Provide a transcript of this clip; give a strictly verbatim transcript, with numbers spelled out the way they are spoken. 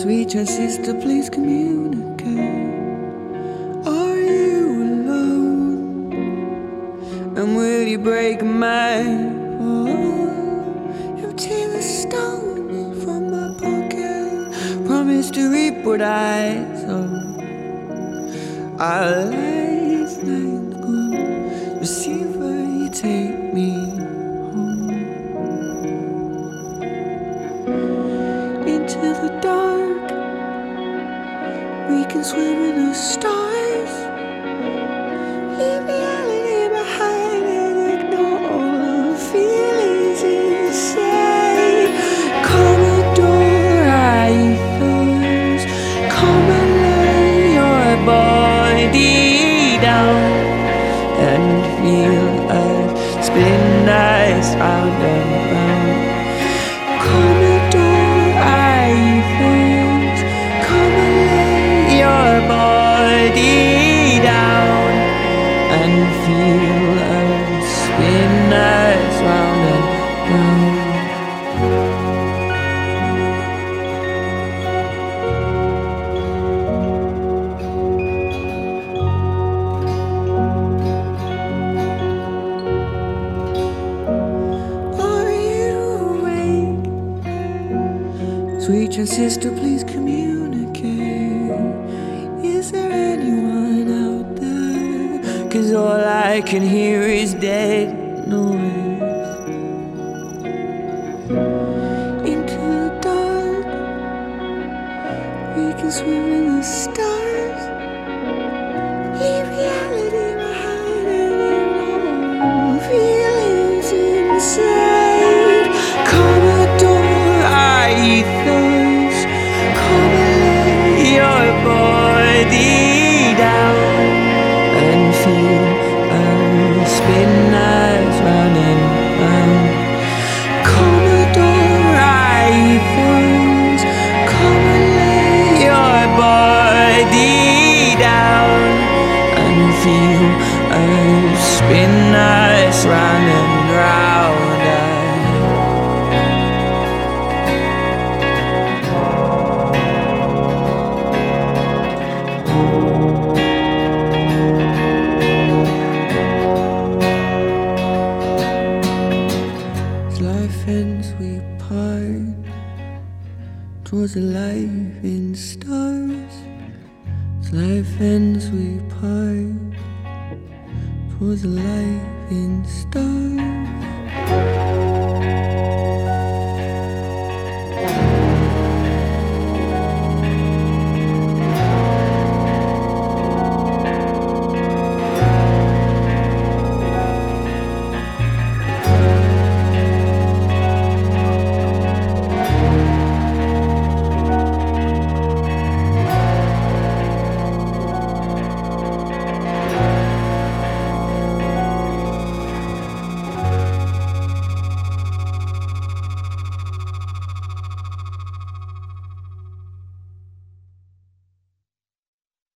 Sweet transistor, please communicate. Are you alone? And will you break my heart? Empty the stones from my pocket. Promise to reap what I sow. Our lights like the groove. Receiver, you take me home. Into the dark, we can swim in the stars. Leave reality behind and ignore all the feelings inside. Commodore, I thirst. Come and lay your body down and feel us spin us round and round. Commodore, I thirst. Come and lay your body down and feel us spin us round and round. Are you awake? Sweet transistor, please communicate. Is there anyone out there? 'Cause all I can hear is dead noise. Into the dark, we can swim in the stars. Leave reality behind and ignore feelings inside. Commodore, I thirst. Come and lay your body down and feel us spin us round and round. Commodore, I thirst. Come and lay your body down and feel us spin us round and round. As life ends, we part towards a life in stars. As life ends, we part towards a life in stars.